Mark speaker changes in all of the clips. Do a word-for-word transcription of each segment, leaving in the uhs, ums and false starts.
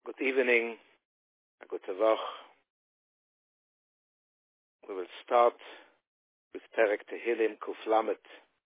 Speaker 1: Good evening, a good Tavach. We will start with Perek Tehillim Kuf Lamet.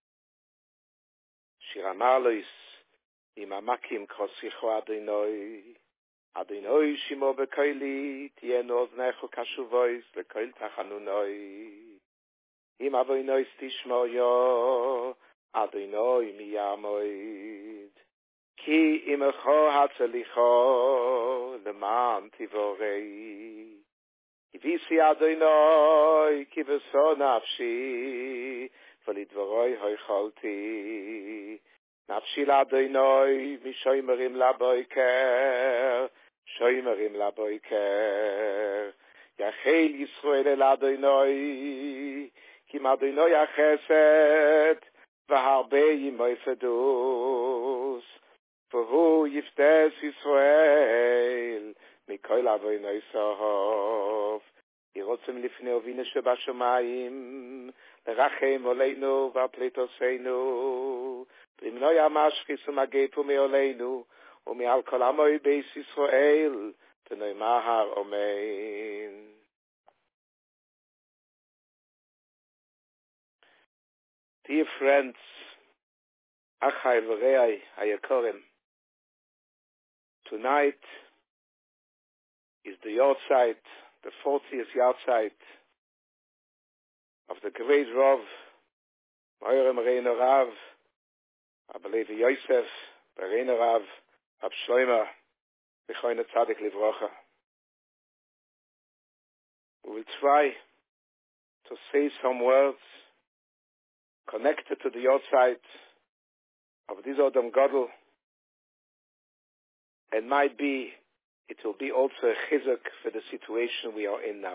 Speaker 1: Shir Amalos, Imamakim Krosicho Adonai, Adonai Shimo Bekoili, Tieno Oznecho Kashuvois, Bekoil Tachanunoi. Im Avoinois Tishmo Yo, Adonai Miyamoid. Ki imecho hatzelicho leman tivorei. Kivisi Adonai ki beso nafshi v'lidvoroi hoicholti. Nafshi l'Adonai mishoimerim laboiker shoimerim laboiker. Yachel Yisrael el Adonai kim Adonai achesed v'harbe yimoi fedus. For who yiftes Yisrael mikol avoinoi sohov yirotzim lifnei ovinu shebashamayim lerachem oleinu v'apletosenu limnoi amashchis umagepu meoleinu umial kol amoi beis Yisrael tenoi mahar omein. Dear friends, Achai v'rei hayakorim, tonight is the yahrzeit, the fortieth yahrzeit of the great Rav, Moirem Reino Rav, Abalevi Yosef, Bereino Rav, Rab Shlomo, B'choyne Tzadik Livrocha. We will try to say some words connected to the yahrzeit of this Odom Gadol, and might be, it will be also a chizuk for the situation we are in now.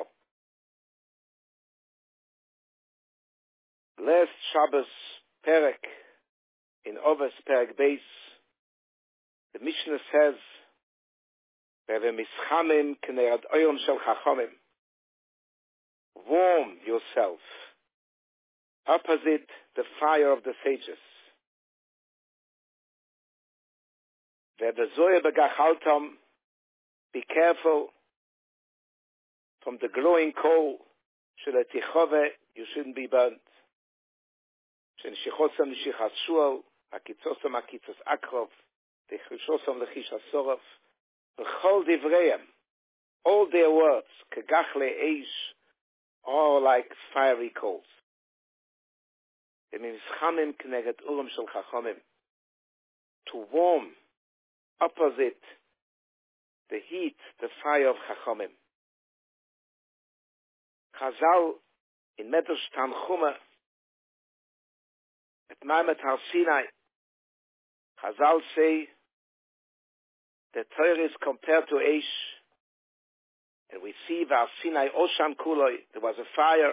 Speaker 1: Last Shabbos Perek, in Ovos Perek Beis, the Mishnah says, "V'mischanim k'nei ad oyom shel chachamim." Warm yourself, opposite the fire of the sages. Be careful from the glowing coal. You shouldn't be burnt. All their words are like fiery coals. To warm opposite the heat, the fire of Chachamim. Chazal in Medrash Tanchuma at Maimet Har Sinai, Chazal say the Torah is compared to Eish, and we see Har Sinai Osham Kuloi, there was a fire,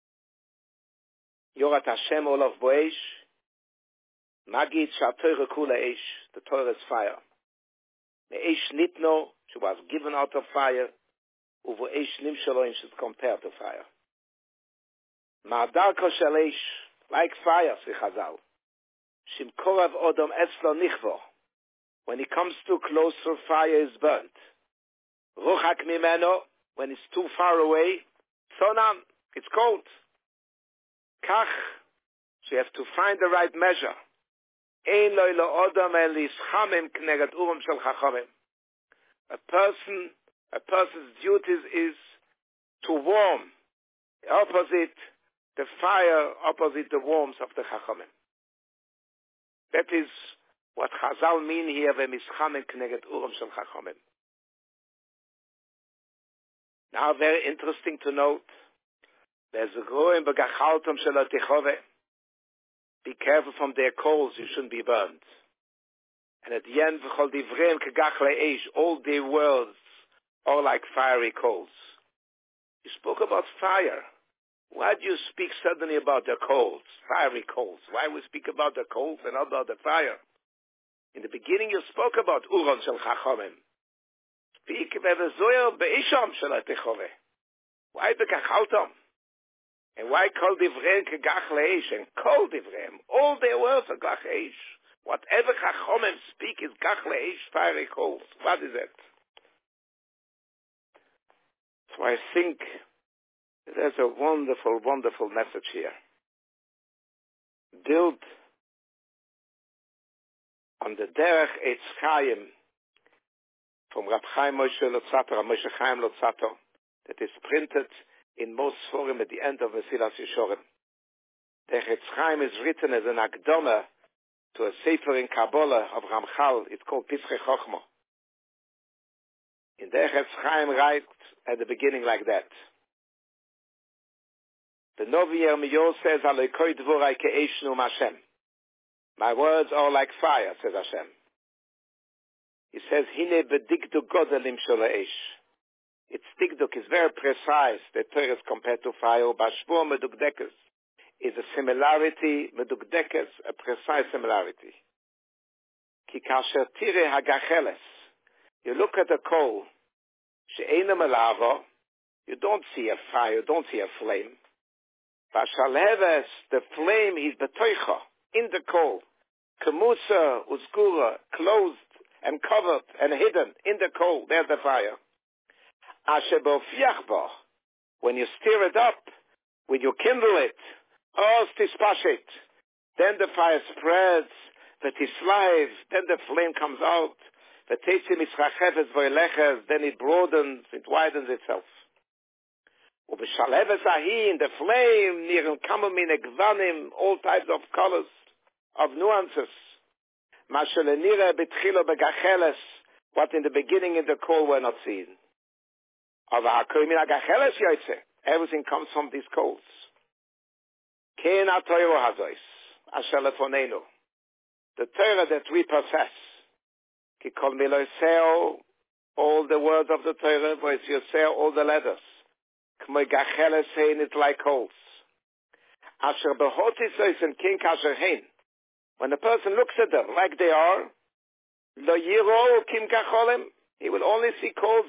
Speaker 1: Yorat Hashem Olav Boesh, Magid Shatorah Kula Eish, the Torah is fire. Me'esh nitno, she was given out of fire, uvo eish nimshaloim, she's compared to fire. Ma'adarko shel eish, like fire, say Chazal. Shim korav odom etzlo nichvo. When he comes too close, her fire is burnt. Ruchak mimeno, when it's too far away, sonam, it's cold. Kach, so you have to find the right measure. A person, a person's duties is to warm, opposite the fire, opposite the warmth of the Chachamim. That is what Chazal mean here, v'mischamim k'neget uram shel Chachamim. Now, very interesting to note, there's a growing begachaltom shel atichove. Be careful from their coals, you shouldn't be burned. And at the end, all their words are like fiery coals. You spoke about fire. Why do you speak suddenly about the coals, fiery coals? Why we speak about the coals and not about the fire? In the beginning, you spoke about Uron Shel Chachamim. Speak be'ezoyer be'isham shel atechove. Why bekachaltom? And why kol divreim kegach leish and kol divreim? All their words are gach leish. Whatever Chachomim speak is gach leish, fiery coals. What is it? So I think there's a wonderful, wonderful message here. Build on the Derech Eitz Chaim from Rab Chaim Moshe Lotzato, Rab Moshe Chaim Lotzato, that is printed in most forum at the end of Mesilas Yeshorim. Derech Eitz Chaim is written as an akdama to a sefer in Kabbalah of Ramchal. It's called Pischei Chochma. In Derech Eitz Chaim writes at the beginning like that. The Novi Yirmiyahu says, Alekoi dvorai ke'esh num Hashem. My words are like fire, says Hashem. He says, Hine bedikduk godelim shel ha'esh. Its dikduk is very precise. The Torah is compared to fire. Bashvur medukdekes is a similarity, medukdekes, a precise similarity. Ki kasher tire hagacheles. You look at the coal, she'ena melavo, you don't see a fire, you don't see a flame. Vashalheves, the flame is betoicha, in the coal. Kemusa, uskura, closed and covered and hidden in the coal. There's the fire. Asher bofiachbo, when you stir it up, when you kindle it, os tispashit, then the fire spreads, v'tislaiv, then the flame comes out, v'tetzim ischacheves v'eleches, then it broadens, it widens itself. Ubeshalheves ahi, in the flame, nirim kamamin egvanim, all types of colors, of nuances. Mashelenira betchilo begacheles, what in the beginning in the coal were not seen. Everything comes from these coals. The Torah that we possess. All the words of the Torah, all the letters. It's like coals. When the person looks at them like they are, he will only see coals,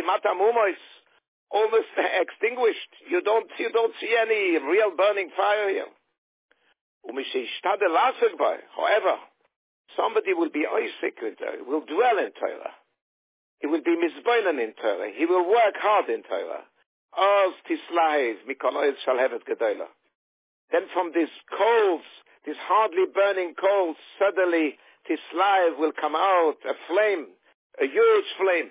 Speaker 1: almost extinguished. You don't, you don't see any real burning fire here. However, somebody will be Isaac in Torah, will dwell in Torah. He will be Mizboinen in Torah. He will work hard in Torah. Then from these coals, these hardly burning coals, suddenly Tislaiv will come out, a flame, a huge flame,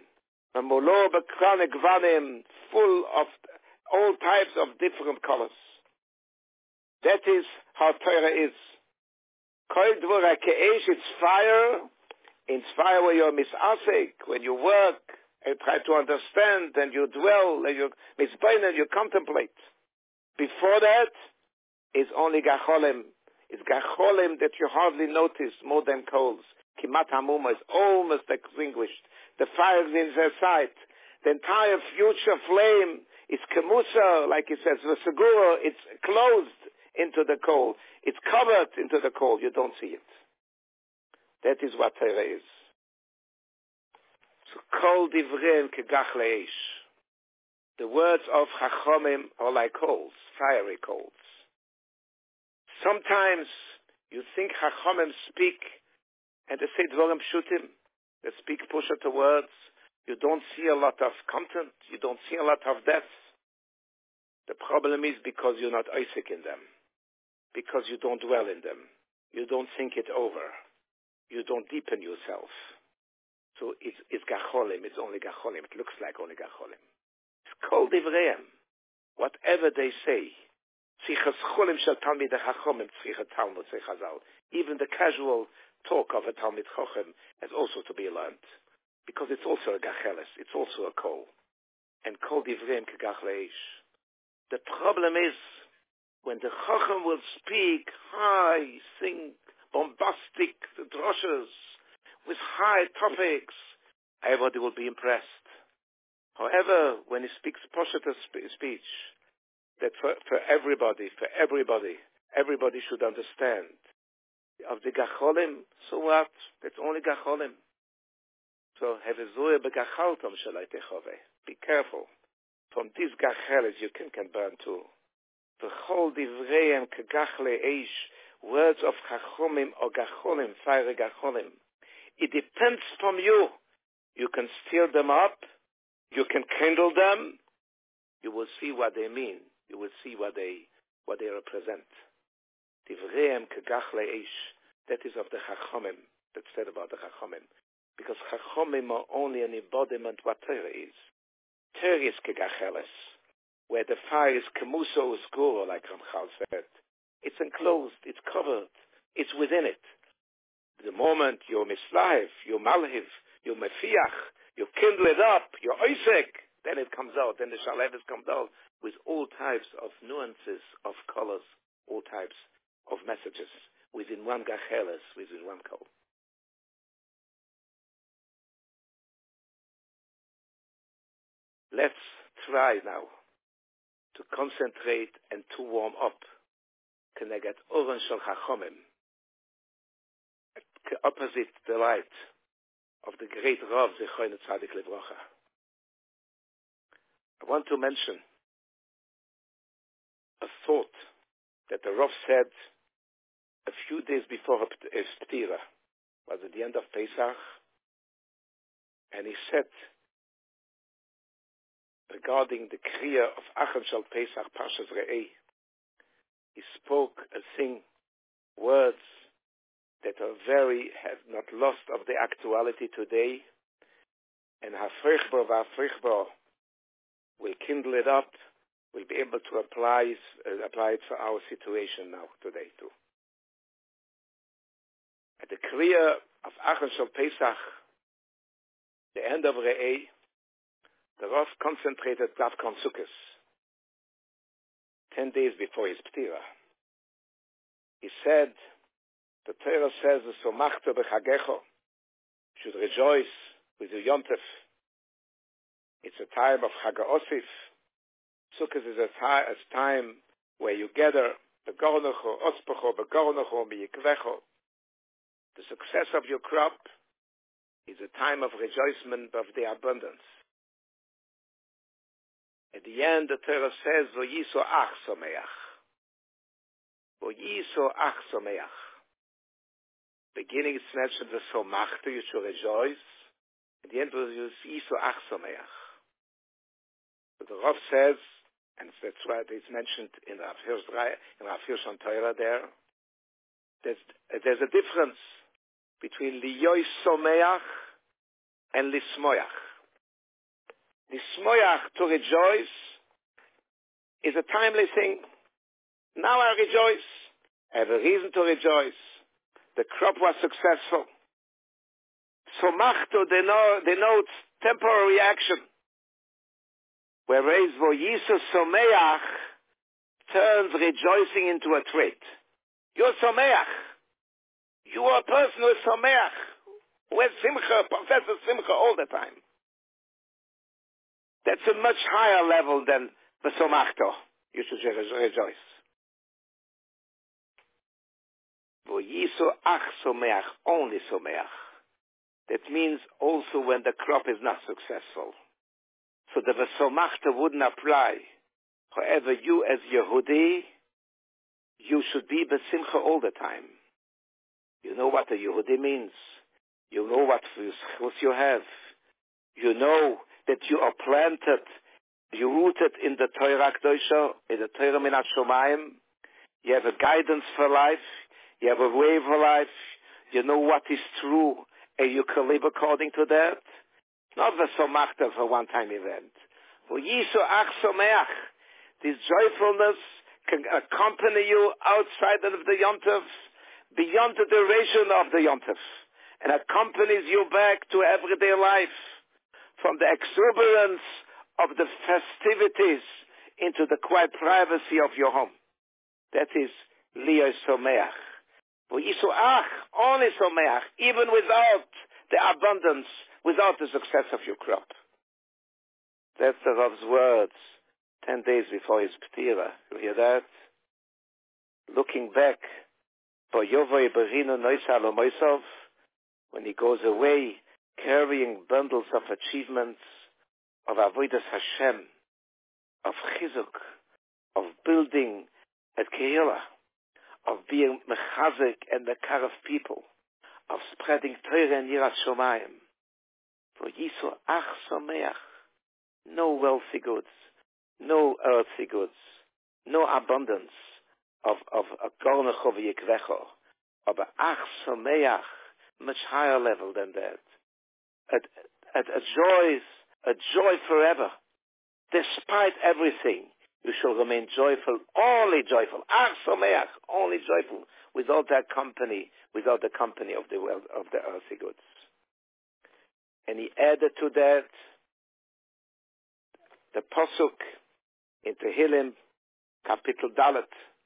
Speaker 1: full of all types of different colors. That is how Torah is. It's fire. It's fire where you're misasek, when you work and try to understand, and you dwell, and you misbain, and you contemplate. Before that, it's only gacholem. It's gacholem that you hardly notice more than coals. Kimat hamuma is almost extinguished. The fire is in their sight. The entire future flame is kemusa, like it says, v'seguro, it's closed into the coal. It's covered into the coal. You don't see it. That is what Torah is. So, kol divreim kegach leish. The words of Chachomim are like coals, fiery coals. Sometimes you think Chachomim speak and they say dvorim pshutim. They speak pusha to words. You don't see a lot of content. You don't see a lot of depth. The problem is because you're not Isaac in them. Because you don't dwell in them. You don't think it over. You don't deepen yourself. So it's, it's gacholim. It's only gacholim. It looks like only gacholim. It's kol divreim. Whatever they say. Even the casual talk of a Talmid Chochem has also to be learned. Because it's also a gacheles. It's also a kol. And kol divreim kegach leish. The problem is, when the Chochem will speak high, sing bombastic droshes with high topics, everybody will be impressed. However, when he speaks Poshet speech, that for, for everybody, for everybody, everybody should understand. Of the Gacholim, so what? That's only Gacholim. So, be careful. From these Gacheles you can, can burn too. V'chol divreim kegach leish, words of Chachomim or Gacholim, fire Gacholim. It depends from you. You can stir them up, you can kindle them, you will see what they mean. You will see what they what they represent. Divreim kegach leish. That is of the Chachomim. That's said about the Chachomim. Because Chachomim are only an embodiment what Torah is. Torah is kegacheles, where the fire is kemuso uskuro, like Ramchal said. It's enclosed, it's covered, it's within it. The moment you're mislahiv, you're malhiv, you're mefiach, you kindle it up, you're oisek, then it comes out, then the shalevis comes out with all types of nuances, of colors, all types of messages, within one gacheles, within one kol. Let's try now to concentrate and to warm up. Kenegat oren shel chachomim, opposite the light of the great Rav Zichrono Tzadik Livrocha. I want to mention a thought that the Rav said a few days before his Ptira, was at the end of Pesach, and he said regarding the Kriya of Acham Shal Pesach Parshas Re'eh, he spoke and sing words that are very, have not lost of the actuality today, and Hafrichbo v'Hafrichbo will kindle it up, will be able to apply, uh, apply it for our situation now, today too. At the Kriya of Acham Shal Pesach, the end of Re'eh, the Rav concentrated Davka on Sukkos, ten days before his Ptira. He said, the Torah says, "Somachta b'chagecho," should rejoice with your Yontef. It's a time of Chag Osif. Sukkot is a, ti- a time where you gather the Gornocho, Ospacho, Begornocho, Miyikvecho. The success of your crop is a time of rejoicement of the abundance. At the end, the Torah says, "V'yiso ach someach." V'yiso ach someach. Beginning, it's mentioned the somachta, you should rejoice. At the end, v'yiso ach someach. But the Rav says, and that's why it's mentioned in Rav Hirsch, in Rav Hirsch on Torah there, there's, there's a difference between liyois someach and lismoyach. Lismoyach, to rejoice, is a timely thing. Now I rejoice. I have a reason to rejoice. The crop was successful. Somachto denotes temporary action. Whereas Voyisu Someach turns rejoicing into a trait. You're Someach. You are a person who is Someach, who has Simcha, professes Simcha all the time. That's a much higher level than the Somachto. You should rejoice. Voyisu ach someach, only someach. That means also when the crop is not successful. So the Somachta wouldn't apply. However, you as Yehudi, you should be besimcha all the time. You know what a Yehudi means. You know what schus you have. You know that you are planted, you rooted in the Torah Kedosha, in the Torah Minat Shomayim. You have a guidance for life. You have a way for life. You know what is true, and you can live according to that. Not the somachta for one-time event. For Yisu ach someach, this joyfulness can accompany you outside of the Yontif, beyond the duration of the Yontif, and accompanies you back to everyday life, from the exuberance of the festivities into the quiet privacy of your home. That is Liyos Someach. For Yisu ach, only Someach, even without the abundance, without the success of your crop. That's the Rav's words, ten days before his Ptira. You hear that? Looking back, for Yovoi Berino Noisa Lomoisov, when he goes away, carrying bundles of achievements, of Avodas Hashem, of Chizuk, of building a Kehillah, of being Mechazik and the car of people, of spreading Torah and Yiras Shomayim. For Yisu ach someach, no wealthy goods, no earthly goods, no abundance of of a gornachov yikvecho, of a ach someach, much higher level than that. At, at a joy, a joy forever. Despite everything, you shall remain joyful, only joyful. Ach someach, only joyful, without that company, without the company of the world, of the earthly goods. And he added to that the Pasuk in Tehillim, Kapitel Dalet,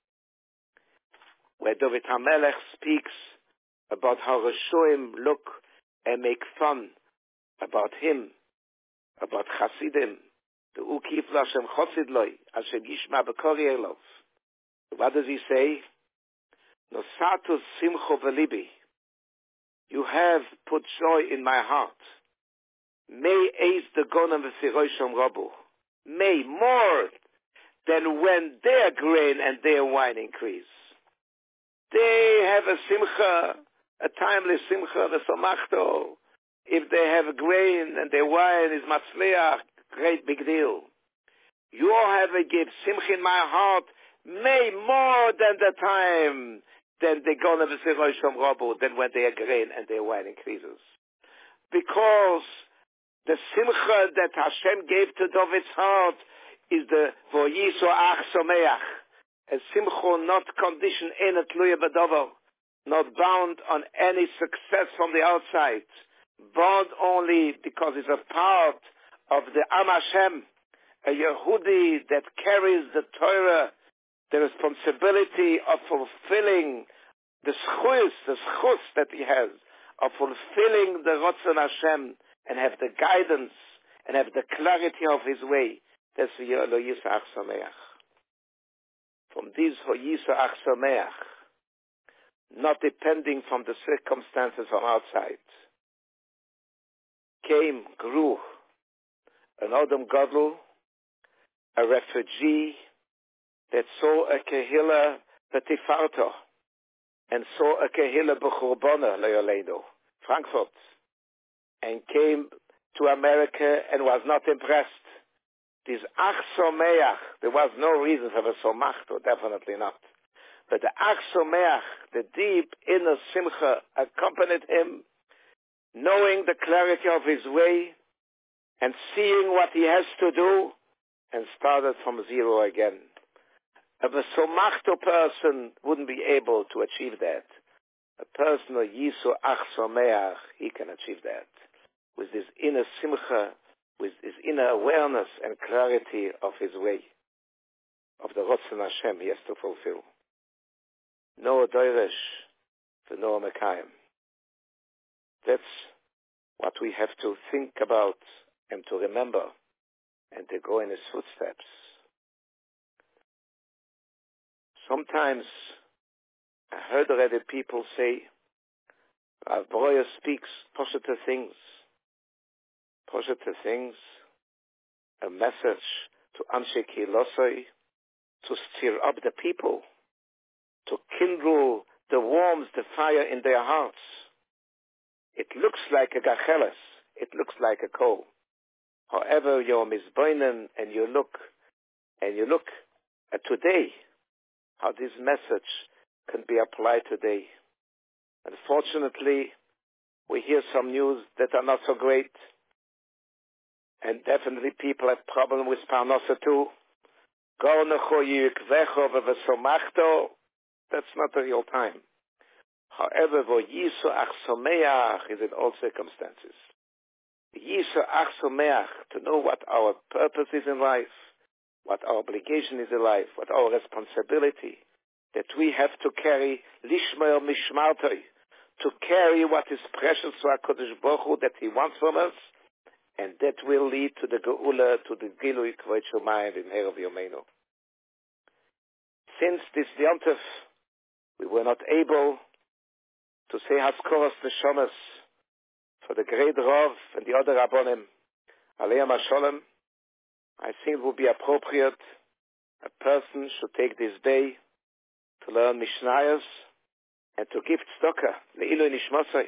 Speaker 1: where David HaMelech speaks about how Rishoim look and make fun about him, about Chasidim, the Ukif Lashem Chosid Loi, Ashem Yishma Bekori Elov. What does he say? Nosatus Simcho Velibi. You have put joy in my heart. May eis the Gonam V'Sirosham Rabu. May more than when their grain and their wine increase. They have a simcha, a timely simcha, the somachto. If they have grain and their wine is matzliach, great big deal. You have a gift, simcha in my heart, may more than the time than they go to the Rabu, than when their grain and their wine increases. Because the simcha that Hashem gave to David's heart is the Voyiso Ach Someach, a simcha not conditioned in a tluya b'davar, not bound on any success from the outside, bound only because it's a part of the Am Hashem, a Yehudi that carries the Torah, the responsibility of fulfilling the schus, the schus that he has, of fulfilling the Ratzon Hashem, and have the guidance, and have the clarity of his way. That's the Lo Yisach Sameach. From this Lo Yisach Sameach, not depending from the circumstances from outside, came, grew, an Adam Gadol, a refugee that saw a Kehillah B'Tifarto, and saw a Kehillah B'Churbana Le'Yoleinu, Frankfurt, and came to America and was not impressed. This Ach Someach, there was no reason for the Somachto, definitely not. But the Ach Someach, the deep inner Simcha, accompanied him, knowing the clarity of his way, and seeing what he has to do, and started from zero again. A Somachto person wouldn't be able to achieve that. A person of Yisu Ach Someach, he can achieve that. With this inner Simcha, with his inner awareness and clarity of his way, of the Ratzon Hashem he has to fulfill. No Doirish for no Mekayim. That's what we have to think about and to remember and to go in his footsteps. Sometimes I heard already people say, Rav Breuer speaks positive things. Positive things, a message to Anshe Kilosoi, to stir up the people, to kindle the warmth, the fire in their hearts. It looks like a gacheles, it looks like a coal. However, you're misboinen and you look, and you look at today, how this message can be applied today. Unfortunately, we hear some news that are not so great. And definitely people have problem with Parnasa too. That's not the real time. However, Yisu Ach Someach is in all circumstances. Yisu Ach Someach, to know what our purpose is in life, what our obligation is in life, what our responsibility, that we have to carry Lishmael Mishmartoi, to carry what is precious to HaKadosh Baruch Hu that he wants from us, and that will lead to the Geula, to the Gilui Kvod Shomayim in Erev Yomeinu. Since this Yontif, we were not able to say Haskoros Neshomas for the great Rav and the other Rabbonim, Aleim HaSholem. I think it would be appropriate a person should take this day to learn Mishnayos and to give tzedakah le'ilui nishmasai.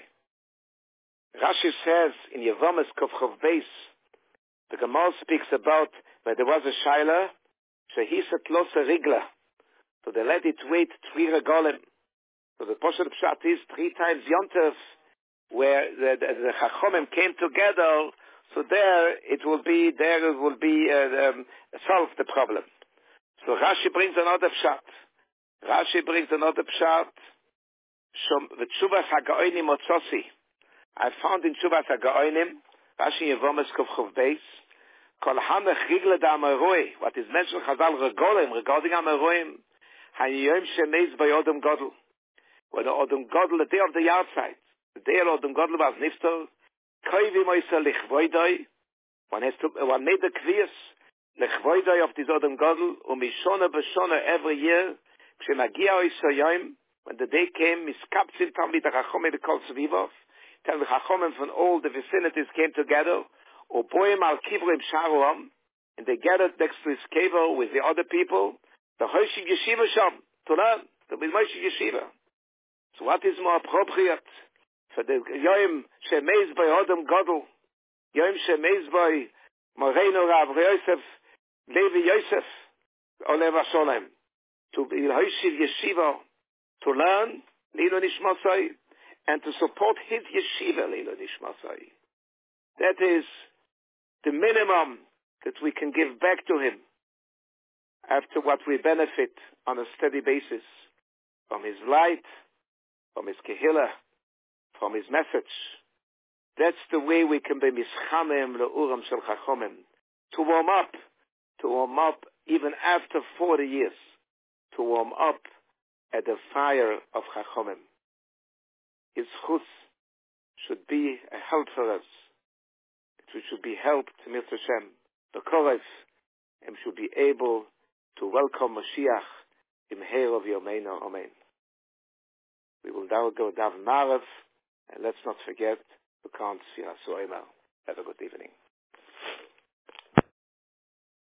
Speaker 1: Rashi says in Yevamis Kov Chov Beis, the Gemara speaks about But there was a Shaila, so he said, Los a Rigla. So they let it wait three regolim. So the Poshet Pshat is three times Yontef, where the, the, the Chachomim came together, so there it will be, there it will be, uh, um, solve the problem. So Rashi brings another Pshat. Rashi brings another Pshat. Shom, v'tshuvas ha'ga'oinim otzosi. I found in Tshuvas ha'ga'oinim, Rashi Yevomes Kov Chov Beis, Kol hanech rigle da amaroi, what is mentioned Chazal regolim, regarding amaroi, ha'yom shemeiz by Odom Godel. When the Odom Godel, the day of the yahrzeit, the day of Odom Godel was niftor, koivi moisa lichvoidoi, one has to, one made the kviyas, lichvoidoi of this Odom Godel, um mishona b'shona every year, k'shemagia oisa yom, when the day came, miskapzim tamid ha'chachomim b'kol tzvivov, tell the chachomim from all the vicinities came together, u'boim al kivrim sharuam, and they gathered next to his kever with the other people, the hoishig yeshiva sham, to learn, the hoishig yeshiva. So what is more appropriate for the Yom Shemeiz by Odom Godel, Yom Shemeiz by Moreinu Rav Yosef, Levi Yosef, Olev Hasholem, to be Hoishiv Yeshiva, to learn Lilo Nishmasai, and to support his Yeshiva Lilo Nishmasai. That is the minimum that we can give back to him after what we benefit on a steady basis from his light, from his kehillah, from his message. That's the way we can be mischamim le'uram shel chachomim. To warm up, to warm up even after forty years, to warm up at the fire of chachomim. His chus should be a help for us. It should be helped to Mitzvah Hashem, the Korev, and should be able to welcome Mashiach in Heir of Yomeinu. Amen. We will now go down Marav, and let's not forget the Khan Sfira Soimer. Have a good evening.